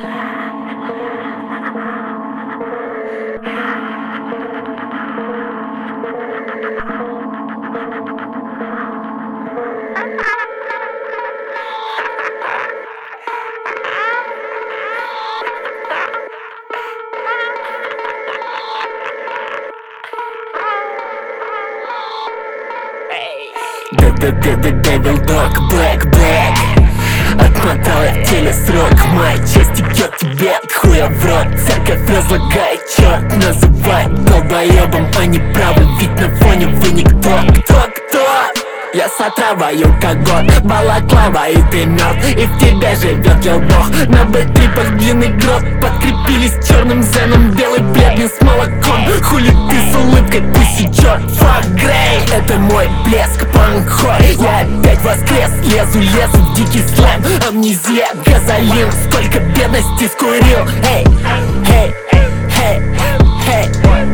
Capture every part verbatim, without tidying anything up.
Devil Dog, Black Black. Отмотал я в теле срок, моя честь идет тебе от хуя в рот. Церковь разлагает, черт называет долбоебом, они правы, ведь на фоне вы никто. Кто, кто? Я с отравой алкоголь, балаклава и ты мертв, и в тебе живет лил бог. На бэтрипах длинный гроб, подкрепились черным зеном, белый бледный с молоком. Хули ты с улыбкой, пусть сечет. Fuck Grey, это мой блеск, панк-хой. Я опять воскрес, лезу, лезу в дикий слэм. Амнезия, газолин, столько бедности скурил. Эй, эй, эй, эй,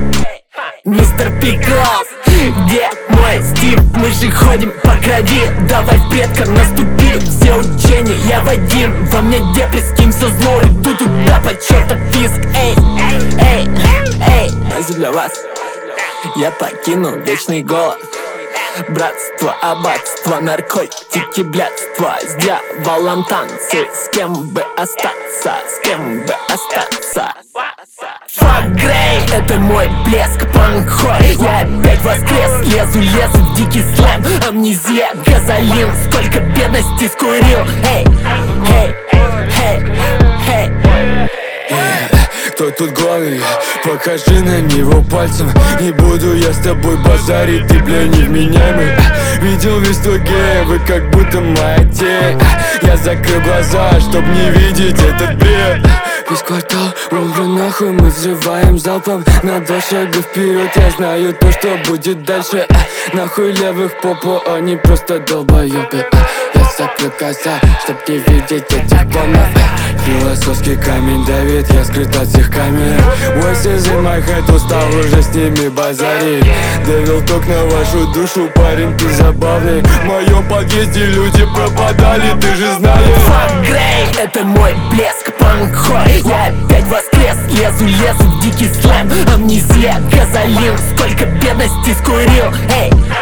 мистер Пиклс, где мой Стив? Мы же ходим по крови, давай в предкам наступим. Все учения я Вадим, во мне депресс, со зло, иду туда по чертов виск. Эй, эй, эй, а для вас я покину вечный голод. Братство, аббатство, наркотики, блядство. С дьяволом танцы, с кем бы остаться, с кем бы остаться. Fuck Grey, это мой блеск, панк-хой. Я опять воскрес, лезу, лезу в дикий слэм. Амнезия, газолин, сколько бедности скурил. Эй, эй, эй, эй. Кто тут главный? Покажи на него пальцем. Не буду я с тобой базарить, ты, бля, невменяемый. Видел весь твой гей, вы как будто моя тень. Я закрыл глаза, чтоб не видеть этот бред. Весь квартал, умру нахуй, мы взрываем залпом. На два шага вперед, я знаю то, что будет дальше. Нахуй левых попу, они просто долбоёбы. Я закрыл глаза, чтоб не видеть этих планов. Философский камень давит, я скрыт от всех камер. Voices in my head, устал уже с ними базарить. Devil Dog на вашу душу, парень, ты забавный. В моем подъезде люди пропадали, ты же знаешь. Fuck Grey, это мой блеск, панк-хой. Я опять воскрес, лезу, лезу в дикий слэм. Амнезия, газолин, сколько бедности скурил. Эй,